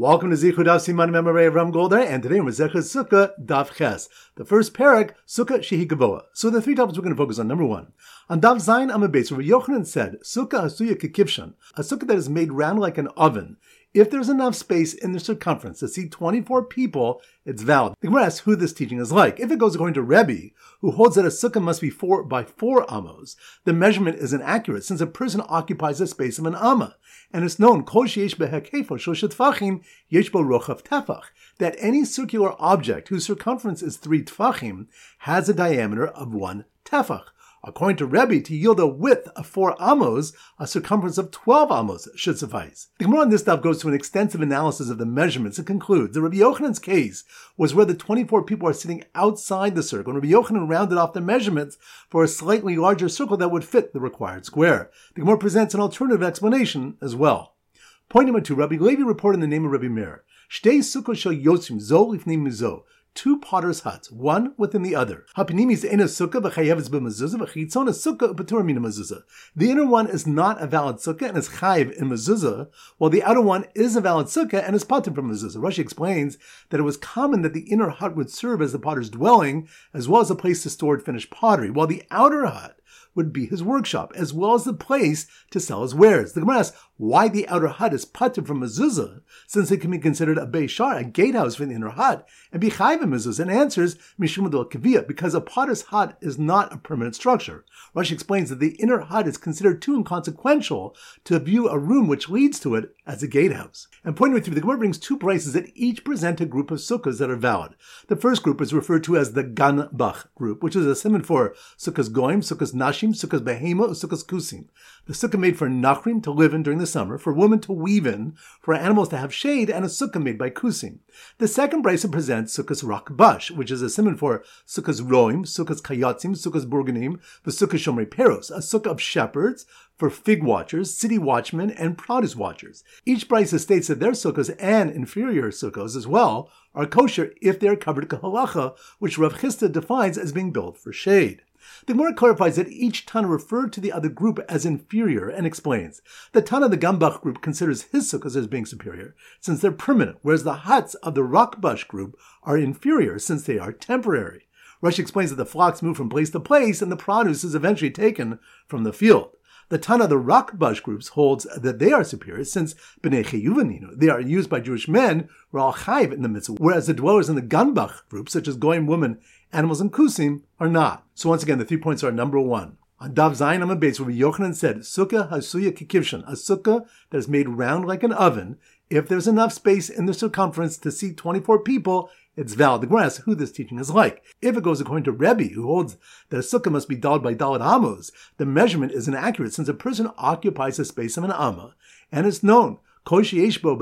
Welcome to Zichud Daf Siman Memory of Ram Golder, and today we're Zechus Sukkah Daf Ches. The first parak, Sukkah Shehi Gavoa. So the three topics we're going to focus on. Number one, on Daf Zayin Amabes, where Yochanan said, Sukkah Hasuya Kekivshan, a sukkah that is made round like an oven. If there's enough space in the circumference to seat 24 people, it's valid. The Gemara asks who this teaching is like. If it goes according to Rebbe, who holds that a sukkah must be 4 by 4 amos, the measurement is inaccurate since a person occupies the space of an amma. And it's known, Kol sheyesh behekefo shoshet tefachim yesh bo rochav tefach, that any circular object whose circumference is 3 tefachim has a diameter of 1 tefach. According to Rebbe, to yield a width of 4 amos, a circumference of 12 amos should suffice. The Gemara on this stuff goes to an extensive analysis of the measurements and concludes that Rabbi Yochanan's case was where the 24 people are sitting outside the circle, and Rabbi Yochanan rounded off the measurements for a slightly larger circle that would fit the required square. The Gemara presents an alternative explanation as well. Point number 2, Rabbi Levi reported in the name of Rabbi Meir, Shtei sukkot shel yotzim zo lifnei mizo, 2 potter's huts, one within the other. Hapinimis ena sukkah v'chayeves b'mezuzah v'chitzon a sukkah b'tur min mezuzah. The inner one is not a valid sukkah and is chayev in mezuzah, while the outer one is a valid sukkah and is patur from mezuzah. Rashi explains that it was common that the inner hut would serve as the potter's dwelling, as well as a place to store finished pottery, while the outer hut would be his workshop, as well as the place to sell his wares. The Gemara asks why the outer hut is patur from mezuzah, since it can be considered a beishar, a gatehouse for the inner hut, and be chayiv in mezuzah, and answers mishum adol kaviyah, because a potter's hut is not a permanent structure. Rashi explains that the inner hut is considered too inconsequential to view a room which leads to it as a gatehouse. And point number 3, the Gemara brings 2 prices that each present a group of sukkahs that are valid. The first group is referred to as the Ganbach group, which is a simon for sukkahs goyim, sukkahs nashim, sukkahs behema, sukkahs kusim. The sukkah made for nachrim to live in during the summer, for women to weave in, for animals to have shade, and a sukkah made by kusim. The second brisa presents sukkahs rakbash, which is a simon for sukkahs roim, sukkahs kayatzim, sukkahs burganim, the sukkahs shomrei peros, a sukkah of shepherds, for fig watchers, city watchmen, and produce watchers. Each brisa states that their sukkahs and inferior sukkahs as well are kosher if they are covered kahalacha, which Rav Chisda defines as being built for shade. The Gemara clarifies that each Tana referred to the other group as inferior and explains. The Tana of the Gambach group considers his sukkahs as being superior, since they're permanent, whereas the huts of the Rakbash group are inferior, since they are temporary. Rashi explains that the flocks move from place to place, and the produce is eventually taken from the field. The Tana of the Rakbash groups holds that they are superior, since B'nei Chiyuvaninu, they are used by Jewish men who are all chayiv in the mitzvah, whereas the dwellers in the Ganbach group, such as goyim women, animals, and kusim, are not. So once again, the 3 points are: number 1, on Daf Zayin Amud Beis, where Yochanan said, Sukkah Hasuya Kekivshan, a sukkah that is made round like an oven. If there's enough space in the circumference to seat 24 people, it's valid. The Gemara asks who this teaching is like. If it goes according to Rebbe, who holds that a sukkah must be daled by daled amos, the measurement is inaccurate since a person occupies the space of an amma, and it's known, that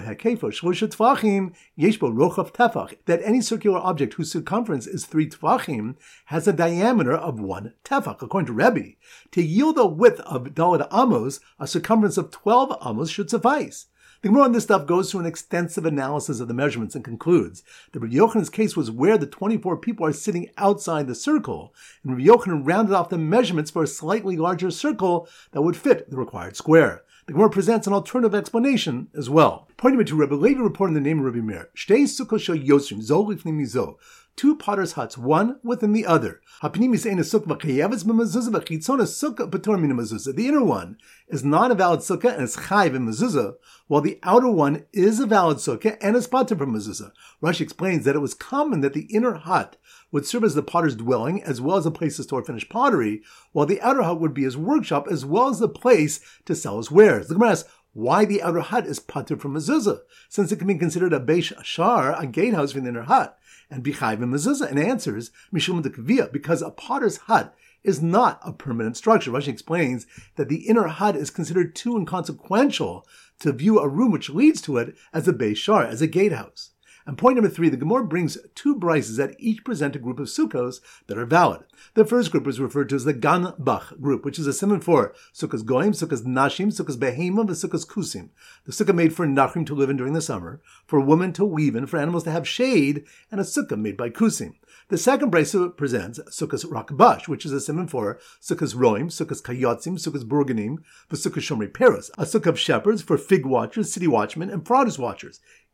any circular object whose circumference is 3 tefachim has a diameter of 1 tefach. According to Rebbe, to yield a width of daled amos, a circumference of 12 amos should suffice. The Gemara on this stuff goes through an extensive analysis of the measurements and concludes that Rabbi Yochanan's case was where the 24 people are sitting outside the circle, and Rabbi Yochanan rounded off the measurements for a slightly larger circle that would fit the required square. The Gemara presents an alternative explanation as well. Point number 2, Rabbi Levi reported in the name of Rabbi Meir, Shtei sukkot shel yotzim zo lifnei mizo, 2 potter's huts, one within the other. Hapinimis ena sukkah v'chayeves b'mezuzah v'chitzon a sukkah b'tur min mezuzah. The inner one is not a valid sukkah and is chayiv in mezuzah, while the outer one is a valid sukkah and is patur from mezuzah. Rashi explains that it was common that the inner hut would serve as the potter's dwelling, as well as a place to store finished pottery, while the outer hut would be his workshop, as well as the place to sell his wares. The Gemara asks why the outer hut is patur from mezuzah, since it can be considered a beish shar, a gatehouse for the inner hut, and be chayiv in mezuzah, and answers mishum dekaviyah, because a potter's hut is not a permanent structure. Rashi explains that the inner hut is considered too inconsequential to view a room which leads to it as a beis shar, as a gatehouse. And point number 3, the Gemara brings 2 brises that each present a group of sukkahs that are valid. The first group is referred to as the Ganbach group, which is a simon for sukkahs goyim, sukkahs nashim, sukkahs behema, and sukkahs kusim. The sukkah made for nachrim to live in during the summer, for women to weave in, for animals to have shade, and a sukkah made by kusim. The second brisa presents Sukkahs Rakbash, which is a simon for Sukkahs Roim, Sukkahs Kayotzim, Sukkahs Burganim, for Sukkahs Shomrei Peros, a sukkah of shepherds for fig watchers, city watchmen, and produce watchers.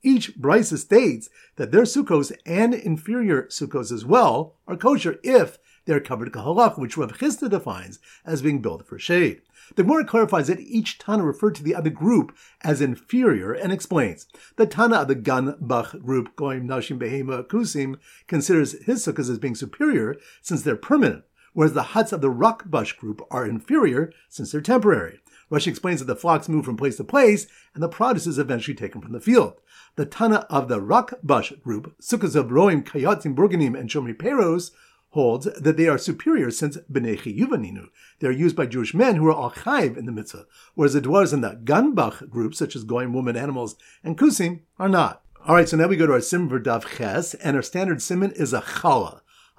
Each brisa states that their sukkos and inferior sukkos as well are kosher if they are covered kahalach, which Rav Chisda defines as being built for shade. The Gemara clarifies that each Tana referred to the other group as inferior and explains. The Tana of the Gan Bach group, Goyim Nashim Behema Kusim, considers his sukkahs as being superior since they're permanent, whereas the huts of the Rakbash group are inferior since they're temporary. Rashi explains that the flocks move from place to place and the produce is eventually taken from the field. The Tana of the Rakbash group, sukkahs of Roim, Kayatim, Burganim, and Shomri Peros, holds that they are superior since B'nei Chiyuvaninu. They are used by Jewish men who are al chayiv in the mitzvah, whereas the dwellers in the Ganbach group, such as Goyim, women, animals, and Kusim, are not. Alright, so now we go to our simon for Daf Ches, and our standard simon is a challah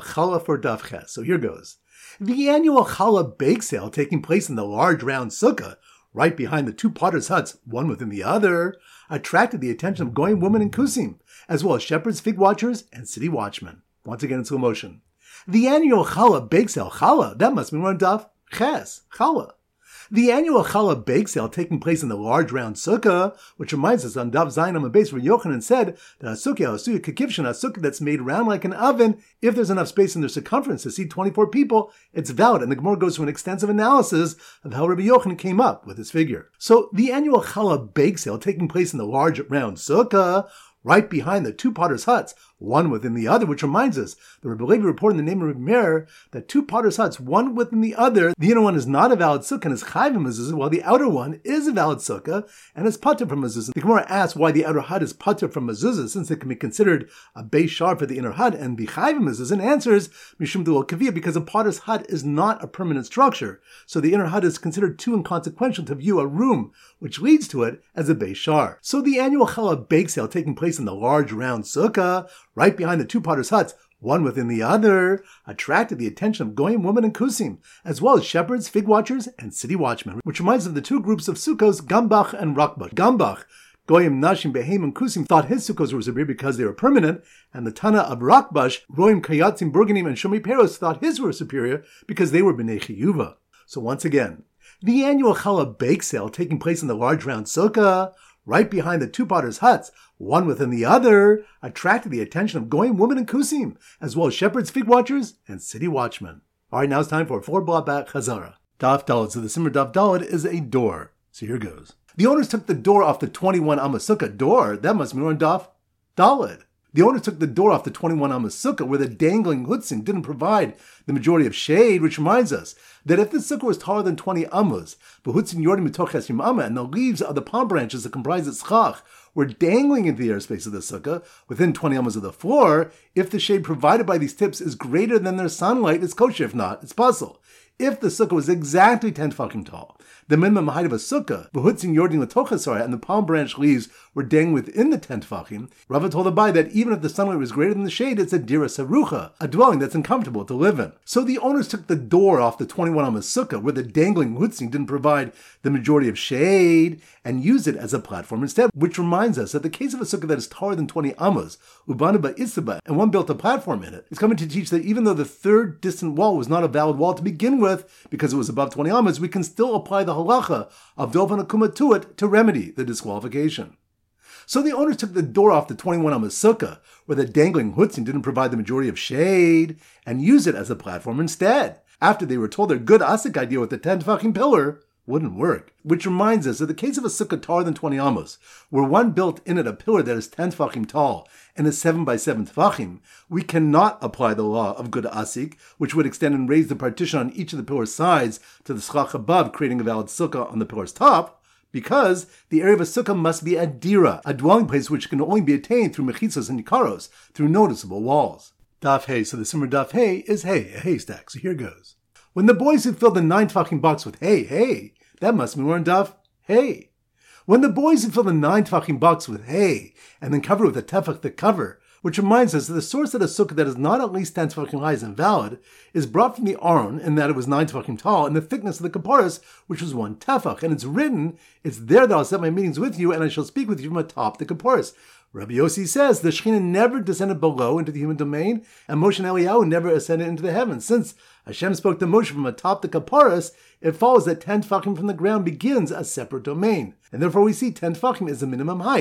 for Daf Ches. So here goes. The annual challah bake sale taking place in the large round sukkah, right behind the two potters' huts, one within the other, attracted the attention of Goyim, women, and Kusim, as well as shepherds, fig watchers, and city watchmen. Once again in slow motion. The annual challah bake sale, challah, that must be one Daf Ches, challah. The annual challah bake sale taking place in the large round sukkah, which reminds us on Daf Zayin on the base where Yochanan said that a sukkah kekivshin, a sukkah that's made round like an oven, if there's enough space in their circumference to seat 24 people, it's valid. And the Gemara goes through an extensive analysis of how Rabbi Yochanan came up with his figure. So the annual challah bake sale taking place in the large round sukkah, right behind the two potters' huts, one within the other, which reminds us that Rabbi Levi reported in the name of Rabbi Meir that two potters' huts, one within the other, the inner one is not a valid sukkah and is chayv mezuzah, while the outer one is a valid sukkah and is pater from mezuzah. The Gemara asks why the outer hut is pater from mezuzah, since it can be considered a beis shar for the inner hut and be chayv mezuzah, and answers mishum delo kaviyah, because a potter's hut is not a permanent structure, so the inner hut is considered too inconsequential to view a room which leads to it as a beis shar. So the annual challah bake sale taking place in the large round sukkah, right behind the two potters' huts, one within the other, attracted the attention of Goyim, women, and Kusim, as well as shepherds, fig watchers, and city watchmen, which reminds us of the two groups of sukkos, Gambach and Rakbash. Gambach, Goyim, Nashim, Behem, and Kusim, thought his sukkos were superior because they were permanent, and the Tana of Rakbash, Roim, Kayatzim, Burganim, and Shomri Peros, thought his were superior because they were B'nei Chiyuva. So once again, the annual challah bake sale taking place in the large round sukkah, right behind the two potters' huts, one within the other, attracted the attention of Goyim, women, and Kusim, as well as shepherds, fig watchers, and city watchmen. Alright, now it's time for 4 block back Chazara. Daf Daled. So the Simmer Daf Daled is a door. So here goes. The owners took the door off the 21 Amma Sukkah door. That must be on Daf Daled. The owners took the door off the 21 Amma Sukkah where the dangling hutzin didn't provide the majority of shade, which reminds us that if the sukkah was taller than 20 ammas, but hutzin yordim mitoches yim amma, and the leaves of the palm branches that comprise its schach were dangling into the airspace of the sukkah within 20 ammas of the floor, if the shade provided by these tips is greater than their sunlight, it's kosher. If not, it's puzzle. If the sukkah was exactly 10 tefachim tall, the minimum height of a sukkah, behutzin yordin l'tochasara, and the palm branch leaves were dangling within the 10 tefachim, Rava told Abai that even if the sunlight was greater than the shade, it's a dira sarucha, a dwelling that's uncomfortable to live in. So the owners took the door off the 21 amma sukkah, where the dangling hutzin didn't provide the majority of shade, and used it as a platform instead, which reminds us that the case of a sukkah that is taller than 20 ammas, ubana ba'isaba, and one built a platform in it, is coming to teach that even though the third distant wall was not a valid wall to begin with, because it was above 20 ammas, we can still apply the halacha of Dovan Akuma to it to remedy the disqualification. So the owners took the door off the 21 amma sukkah, where the dangling hutzin didn't provide the majority of shade, and used it as a platform instead, after they were told their good asik idea with the 10 tefachim pillar wouldn't work. Which reminds us, in the case of a sukkah taller than 20 ammas, where one built in it a pillar that is 10 tefachim tall and is 7 by 7 tefachim, we cannot apply the law of good asik, which would extend and raise the partition on each of the pillar's sides to the schach above, creating a valid sukkah on the pillar's top, because the area of a sukkah must be a dira, a dwelling place which can only be attained through mechitzos and nikaros, through noticeable walls. Daf Hey. So the simmer Daf Hey is hay, a haystack. So here goes. When the boys who filled the 9 tefachim box with hay, that must be more in Daf Hey. When the boys who fill the 9 tefachim box with hay, and then cover it with a tefach to cover, which reminds us that the source of a sukkah that is not at least 10 tefachim high is invalid, is brought from the Aron, in that it was 9 tefachim tall, and the thickness of the kaparis, which was 1 tefach. And it's written, it's there that I'll set my meetings with you, and I shall speak with you from atop the kaparis. Rabbi Yossi says the Shekhinah never descended below into the human domain, and Moshe and Eliyahu never ascended into the heavens. Since Hashem spoke to Moshe from atop the kaparis, it follows that 10 tefachim from the ground begins a separate domain. And therefore we see 10 tefachim is the minimum height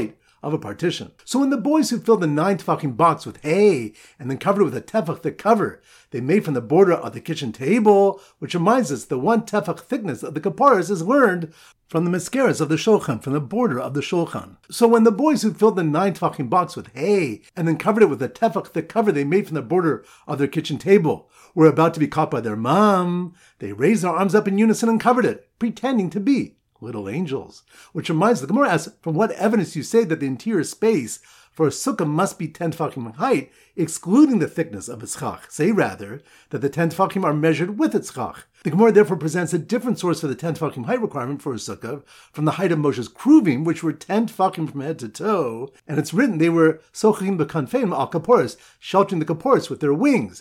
of a partition. So when the boys who filled the 9 tefachim box with hay and then covered it with a tefach thick cover, they made from the border of the kitchen table, which reminds us the 1 tefach thickness of the kaparas is learned from the mascaras of the shulchan, from the border of the shulchan. So when the boys who filled the 9 tefachim box with hay and then covered it with a tefach thick cover they made from the border of their kitchen table were about to be caught by their mom, they raised their arms up in unison and covered it, pretending to be little angels. Which reminds the Gemara asks, from what evidence you say that the interior space for a sukkah must be 10 tefachim in height, excluding the thickness of its chach? Say rather that the 10 tefachim are measured with its chach. The Gemara therefore presents a different source for the 10 tefachim height requirement for a sukkah from the height of Moshe's kruvim, which were 10 tefachim from head to toe, and it's written they were sochim b'kanfeim al kaporos, sheltering the kaporos with their wings.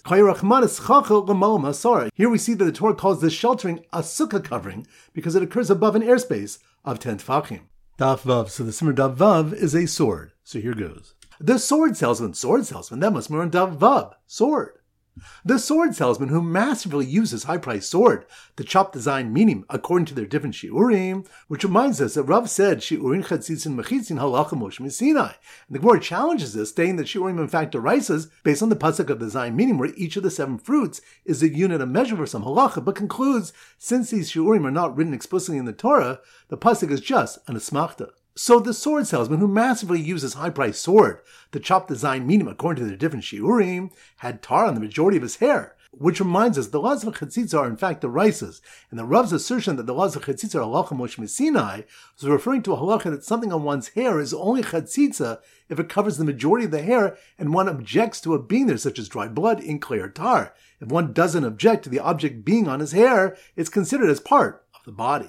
Here we see that the Torah calls this sheltering a sukkah covering because it occurs above an airspace of 10 tefachim. Daf Vav. So the Simmer Daf Vav is a sword. So here goes. The sword salesman, that must be on Daf Vav, sword. The sword salesman who masterfully uses high-priced sword to chop the Zayin minim according to their different shiurim, which reminds us that Rav said shiurim chatzitzin mechitzin halacha Moshe Sinai. And the Gemara challenges this, stating that shiurim in fact arises based on the pasuk of the Zayin minim, where each of the 7 fruits is a unit of measure for some halacha, but concludes since these shiurim are not written explicitly in the Torah, the pasuk is just an asmachta. So the sword salesman who massively uses high-priced sword to chop the Zayin minim according to their different shiurim had tar on the majority of his hair, which reminds us the laws of chatzitza are in fact the rices, and the Rav's assertion that the laws of chatzitza are halacha Moshe Sinai was referring to a halacha that something on one's hair is only chatzitza if it covers the majority of the hair and one objects to it being there, such as dried blood, ink, clay, or tar. If one doesn't object to the object being on his hair, it's considered as part of the body.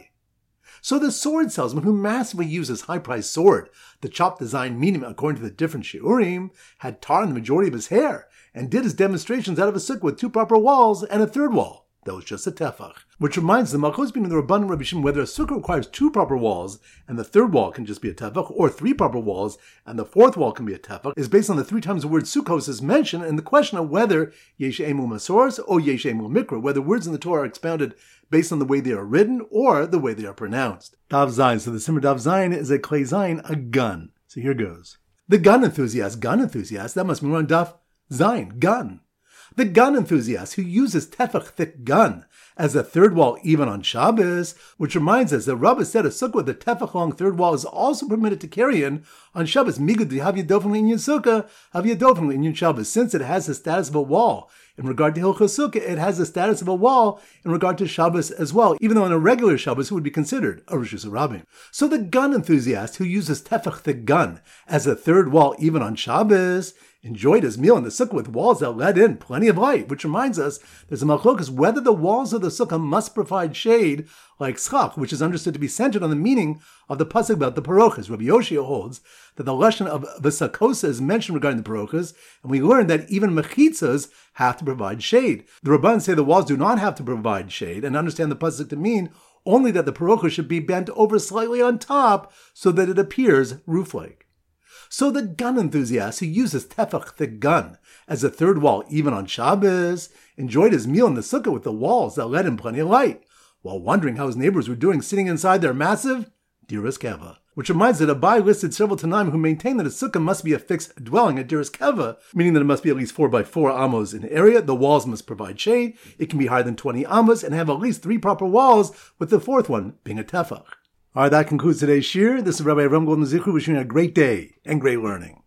So the sword salesman who massively uses high-priced sword to chop the Zayin minim according to the different shiurim had tar on the majority of his hair and did his demonstrations out of a sukkah with 2 proper walls and a 3rd wall that was just a tefach. Which reminds the Malchus between the Rabban and Rabbi Shimon whether a sukkah requires 2 proper walls and the 3rd wall can just be a tefach, or 3 proper walls and the 4th wall can be a tefach, is based on the 3 times the word sukkos is mentioned and the question of whether yesh emu masoros or yesh emu mikra, whether words in the Torah are expounded based on the way they are written or the way they are pronounced. Daf Zayin. So the Simmer Daf Zayin is a klei zayin, a gun. So here goes. The gun enthusiast, that must be on Daf Zayin, gun. The gun enthusiast who uses tefach thick gun as a 3rd wall even on Shabbos, which reminds us that Rabbah said a sukkah with a tefach long 3rd wall is also permitted to carry in on Shabbos. Migud havyadofim l'inyan sukkah, havyadofim l'inyan Shabbos, since it has the status of a wall. In regard to Hilchos Sukkah, it has the status of a wall in regard to Shabbos as well, even though on a regular Shabbos it would be considered a Rishus HaRabim. So the gun enthusiast who uses tefach thick gun as a 3rd wall even on Shabbos enjoyed his meal in the sukkah with walls that let in plenty of light, which reminds us there's a machlokas whether the walls of the sukkah must provide shade like schach, which is understood to be centered on the meaning of the pasuk about the parochas. Rabbi Yoshia holds that the lashon of v'sakosa is mentioned regarding the parochas, and we learn that even mechitzas have to provide shade. The Rabban say the walls do not have to provide shade, and understand the pasuk to mean only that the parochas should be bent over slightly on top so that it appears roof-like. So the gun enthusiast who uses tefach thick gun as a 3rd wall even on Shabbos enjoyed his meal in the sukkah with the walls that let in plenty of light, while wondering how his neighbors were doing sitting inside their massive diras keva. Which reminds that Abai listed several Tanaim who maintain that a sukkah must be a fixed dwelling at diras keva, meaning that it must be at least 4x4 amos in area, the walls must provide shade, it can be higher than 20 amos, and have at least 3 proper walls, with the 4th one being a tefach. Alright, that concludes today's shir. This is Rabbi Avram Golden Zichru wishing you a great day and great learning.